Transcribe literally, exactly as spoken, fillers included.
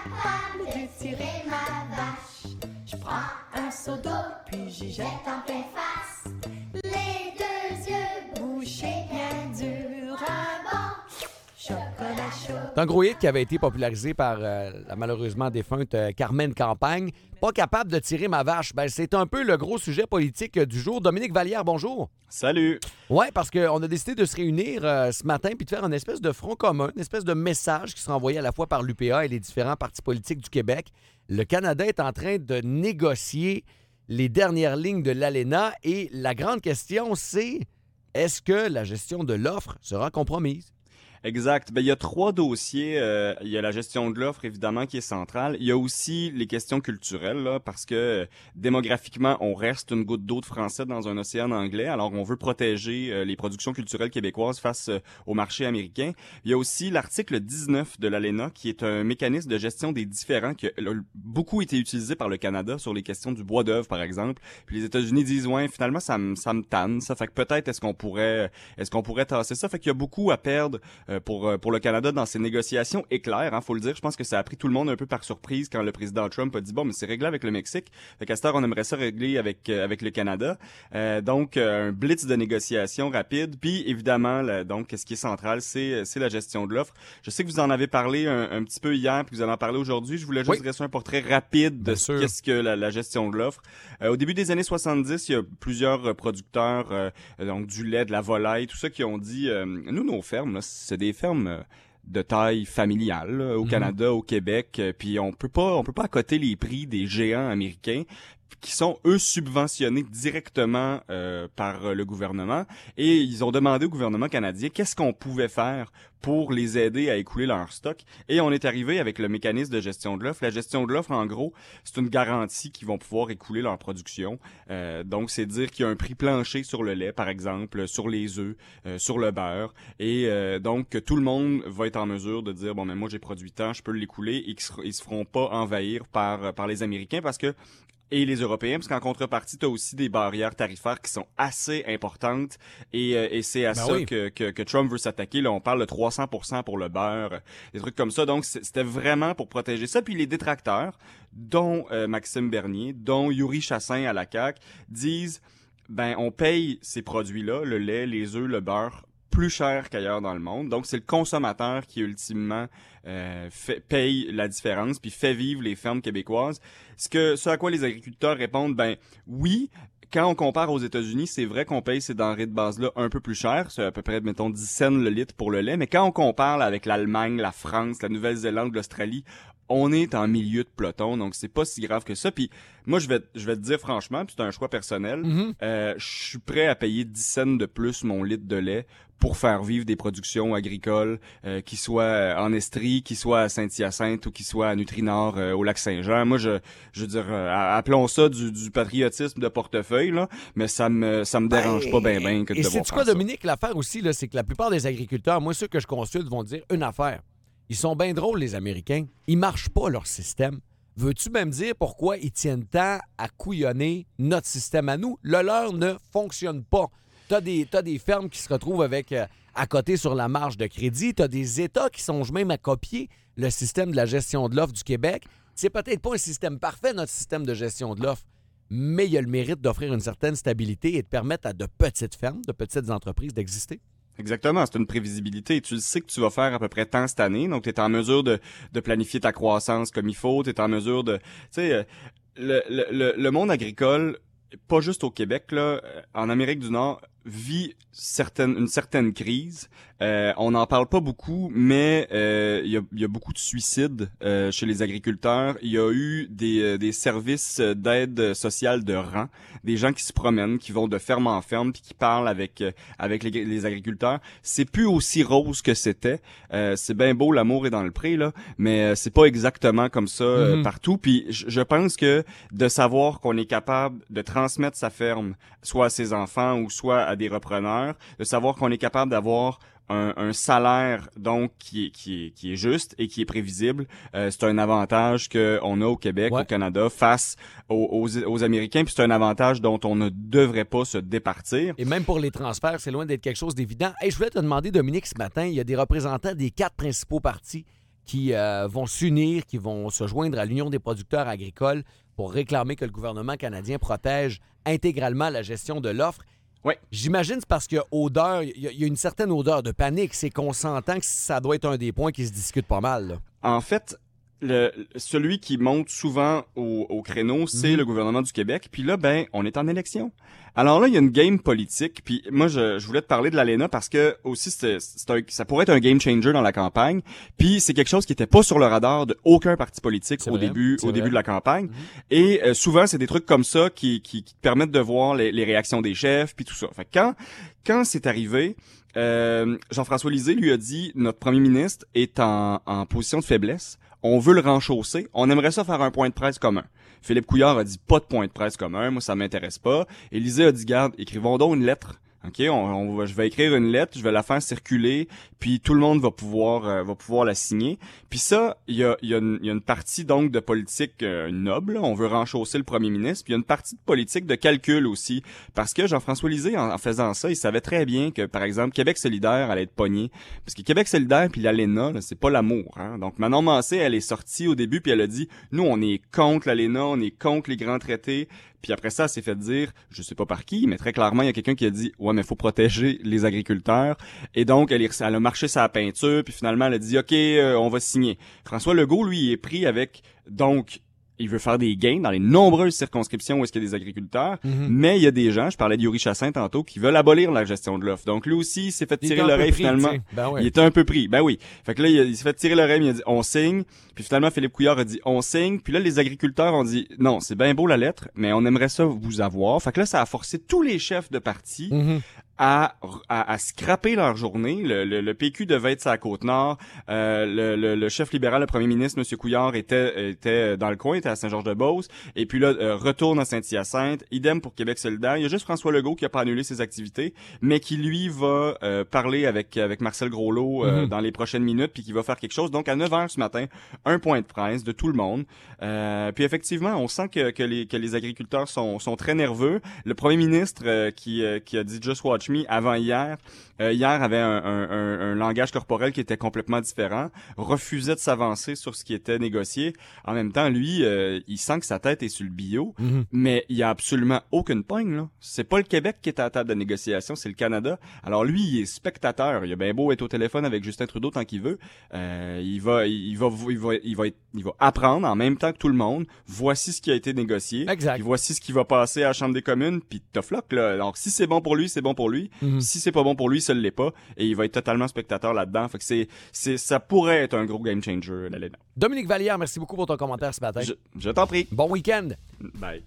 capable de tirer ma vache. Je prends un seau d'eau, puis j'y jette en pleine face. Les deux yeux bouchés bien durs, un bon chocolat chaud. C'est un gros hit qui avait été popularisé par euh, la malheureusement défunte euh, Carmen Campagne. Pas capable de tirer ma vache. Ben, c'est un peu le gros sujet politique euh, du jour. Dominique Vallière, bonjour. Salut. Oui, parce qu'on a décidé de se réunir euh, ce matin puis de faire une espèce de front commun, une espèce de message qui sera envoyé à la fois par l'U P A et les différents partis politiques du Québec. Le Canada est en train de négocier les dernières lignes de l'A L E N A et la grande question, c'est est-ce que la gestion de l'offre sera compromise? Exact. Ben, il y a trois dossiers. Euh, il y a la gestion de l'offre, évidemment, qui est centrale. Il y a aussi les questions culturelles, là, parce que euh, démographiquement, on reste une goutte d'eau de français dans un océan anglais. Alors, on veut protéger euh, les productions culturelles québécoises face euh, au marché américain. Il y a aussi l'article dix-neuf de l'A L E N A, qui est un mécanisme de gestion des différends qui a beaucoup été utilisé par le Canada sur les questions du bois d'œuvre, par exemple. Puis les États-Unis disent, ouais, finalement, ça me ça me tanne, ça. Fait que peut-être est-ce qu'on pourrait est-ce qu'on pourrait tasser ça. Fait qu'il y a beaucoup à perdre euh, pour pour le Canada dans ces négociations éclairs, hein, faut le dire. Je pense que ça a pris tout le monde un peu par surprise quand le président Trump a dit bon, mais c'est réglé avec le Mexique. Fait qu'à cette heure, on aimerait ça régler avec euh, avec le Canada. Euh, donc euh, un blitz de négociations rapide. Puis évidemment, là, donc ce qui est central, c'est c'est la gestion de l'offre. Je sais que vous en avez parlé un, un petit peu hier, puis vous allez en parler aujourd'hui. Je voulais juste oui. dresser un portrait rapide de ce qu'est-ce que la, la gestion de l'offre. Euh, au début des années soixante-dix, il y a plusieurs producteurs, euh, donc du lait, de la volaille, tout ça qui ont dit euh, nous nos fermes, là, c'est des fermes de taille familiale là, au mm-hmm. Canada, au Québec, euh, puis on peut pas on peut pas accoter les prix des géants américains qui sont, eux, subventionnés directement euh, par le gouvernement. Et ils ont demandé au gouvernement canadien qu'est-ce qu'on pouvait faire pour les aider à écouler leur stock. Et on est arrivé avec le mécanisme de gestion de l'offre. La gestion de l'offre, en gros, c'est une garantie qu'ils vont pouvoir écouler leur production. Euh, donc, c'est dire qu'il y a un prix plancher sur le lait, par exemple, sur les œufs, euh, sur le beurre. Et euh, donc, que tout le monde va être en mesure de dire, bon, mais moi, j'ai produit tant, je peux l'écouler et qu'ils se feront pas envahir par, par les Américains parce que et les Européens, parce qu'en contrepartie, tu as aussi des barrières tarifaires qui sont assez importantes et, euh, et c'est à ben ça oui. que, que, que Trump veut s'attaquer. Là, on parle de trois cents pour cent pour le beurre, des trucs comme ça. Donc, c'était vraiment pour protéger ça. Puis les détracteurs, dont euh, Maxime Bernier, dont Yuri Chassin à la C A Q, disent, ben on paye ces produits-là, le lait, les œufs, le beurre, plus cher qu'ailleurs dans le monde. Donc, c'est le consommateur qui, ultimement, euh, fait, paye la différence puis fait vivre les fermes québécoises. Ce, que, ce à quoi les agriculteurs répondent, ben oui, quand on compare aux États-Unis, c'est vrai qu'on paye ces denrées de base-là un peu plus cher. C'est à peu près, mettons, dix cents le litre pour le lait. Mais quand on compare là, avec l'Allemagne, la France, la Nouvelle-Zélande, l'Australie, on est en milieu de peloton, donc c'est pas si grave que ça. Puis moi, je vais, je vais te dire franchement, puis c'est un choix personnel, Mm-hmm. euh, je suis prêt à payer dix cents de plus mon litre de lait pour faire vivre des productions agricoles, euh, qui soient en Estrie, qui soient à Saint-Hyacinthe ou qui soient à Nutrinor, euh, au Lac-Saint-Jean. Moi, je, je veux dire, euh, appelons ça du, du patriotisme de portefeuille, là, mais ça me, ça me dérange Ben, pas bien, bien que de et devoir c'est-tu faire quoi, ça. Dominique, l'affaire aussi, là, c'est que la plupart des agriculteurs, moi, ceux que je consulte, vont dire une affaire. Ils sont bien drôles, les Américains. Ils marchent pas, leur système. Veux-tu même dire pourquoi ils tiennent tant à couillonner notre système à nous? Le leur ne fonctionne pas. T'as des, t'as des fermes qui se retrouvent avec euh, à côté sur la marge de crédit. T'as des États qui songent même à copier le système de la gestion de l'offre du Québec. C'est peut-être pas un système parfait, notre système de gestion de l'offre, mais il y a le mérite d'offrir une certaine stabilité et de permettre à de petites fermes, de petites entreprises d'exister. Exactement, c'est une prévisibilité. Tu le sais que tu vas faire à peu près tant cette année, donc tu es en mesure de, de planifier ta croissance comme il faut, tu es en mesure de... Tu sais, euh, le, le, le monde agricole, pas juste au Québec, là, en Amérique du Nord, vit certaine, une certaine crise. Euh, on n'en parle pas beaucoup, mais euh, il y, a, y a beaucoup de suicides euh, chez les agriculteurs. Il y a eu des, euh, des services d'aide sociale de rang, des gens qui se promènent, qui vont de ferme en ferme, puis qui parlent avec euh, avec les, les agriculteurs. C'est plus aussi rose que c'était. Euh, c'est bien beau, l'amour est dans le pré, là, mais euh, c'est pas exactement comme ça euh, Mm-hmm. partout. Puis je, je pense que de savoir qu'on est capable de transmettre sa ferme, soit à ses enfants ou soit à des repreneurs, de savoir qu'on est capable d'avoir un, un salaire donc qui est qui est qui est juste et qui est prévisible, euh, c'est un avantage que on a au Québec, ouais. au Canada face aux, aux, aux Américains, puis c'est un avantage dont on ne devrait pas se départir. Et même pour les transferts, c'est loin d'être quelque chose d'évident. Hey, je voulais te demander, Dominique, ce matin, il y a des représentants des quatre principaux partis qui euh, vont s'unir, qui vont se joindre à l'Union des producteurs agricoles pour réclamer que le gouvernement canadien protège intégralement la gestion de l'offre. Oui. J'imagine que c'est parce qu'il y a odeur, il y a, il y a une certaine odeur de panique. C'est qu'on s'entend que ça doit être un des points qui se discute pas mal, là. En fait, le, celui qui monte souvent au, au créneau, c'est Mhm. le gouvernement du Québec. Puis là, ben, on est en élection. Alors là, il y a une game politique. Puis moi, je, je voulais te parler de l'A L E N A parce que aussi, c'est, c'est un, ça pourrait être un game changer dans la campagne. Puis c'est quelque chose qui était pas sur le radar de aucun parti politique C'est au vrai, début, c'est au vrai. début de la campagne. Mhm. Et euh, souvent, c'est des trucs comme ça qui, qui, qui te permettent de voir les, les réactions des chefs puis tout ça. Fait que quand, quand c'est arrivé, euh, Jean-François Lisée lui a dit, notre premier ministre est en, en position de faiblesse. On veut le renchausser. On aimerait ça faire un point de presse commun. Philippe Couillard a dit pas de point de presse commun. Moi, ça m'intéresse pas. Élisée a dit, garde, écrivons donc une lettre. OK, on, on va, je vais écrire une lettre, je vais la faire circuler, puis tout le monde va pouvoir euh, va pouvoir la signer. Puis ça, il y a, il y, a une, il y a une partie donc de politique euh, noble, là. On veut renchausser le premier ministre, puis il y a une partie de politique de calcul aussi, parce que Jean-François Lisée, en, en faisant ça, il savait très bien que, par exemple, Québec solidaire allait être pogné, parce que Québec solidaire puis l'A L E N A, là, c'est pas l'amour, hein. Donc Manon Mancé, elle est sortie au début, puis elle a dit, nous, on est contre l'A L E N A, on est contre les grands traités. Puis après ça, elle s'est fait dire, je sais pas par qui, mais très clairement, il y a quelqu'un qui a dit, ouais, mais faut protéger les agriculteurs. Et donc, elle, est, elle a marché sa peinture, puis finalement, elle a dit, OK, euh, on va signer. François Legault, lui, il est pris avec, donc, il veut faire des gains dans les nombreuses circonscriptions où est-ce qu'il y a des agriculteurs, Mm-hmm. mais il y a des gens, je parlais de Yuri Chassin tantôt, qui veulent abolir la gestion de l'offre. Donc lui aussi, il s'est fait Il tirer était un peu l'oreille pris, finalement. tu sais. Ben ouais. Il était un peu pris, ben oui. Fait que là, il, a- il s'est fait tirer l'oreille, mais il a dit, on signe. Puis finalement, Philippe Couillard a dit, on signe. Puis là, les agriculteurs ont dit, non, c'est bien beau la lettre, mais on aimerait ça vous avoir. Fait que là, ça a forcé tous les chefs de parti Mhm. à, à, à scraper leur journée. Le, le, le P Q devait être sur la Côte-Nord. Euh, le, le, le chef libéral, le premier ministre, M. Couillard, était, était dans le coin, était à Saint-Georges-de-Beauce. Et puis là, euh, retourne à Saint-Hyacinthe. Idem pour Québec solidaire. Il y a juste François Legault qui a pas annulé ses activités, mais qui, lui, va euh, parler avec avec Marcel Groslot euh, Mhm. dans les prochaines minutes, puis qui va faire quelque chose. Donc, à neuf heures ce matin, un point de presse de tout le monde. Euh, puis effectivement, on sent que, que, les, que les agriculteurs sont, sont très nerveux. Le premier ministre euh, qui, euh, qui a dit « Just watch me » avant hier, euh, hier avait un, un, un, un langage corporel qui était complètement différent, refusait de s'avancer sur ce qui était négocié. En même temps, lui, euh, il sent que sa tête est sur le bio, Mhm. mais il y a absolument aucune pogne, là. C'est pas le Québec qui est à la table de négociation, c'est le Canada. Alors lui, il est spectateur. Il a bien beau être au téléphone avec Justin Trudeau tant qu'il veut. Euh, il va, il va, il va, il va, être- il va apprendre en même temps que tout le monde. Voici ce qui a été négocié. Exact. Puis voici ce qui va passer à la Chambre des communes. Puis tough luck, là. Donc si c'est bon pour lui, c'est bon pour lui. Mhm. Si c'est pas bon pour lui, ça l'est pas. Et il va être totalement spectateur là-dedans. Fait que c'est, c'est, ça pourrait être un gros game changer, la L E N A. Dominique Vallière, merci beaucoup pour ton commentaire ce matin. Je, je t'en prie. Bon week-end. Bye.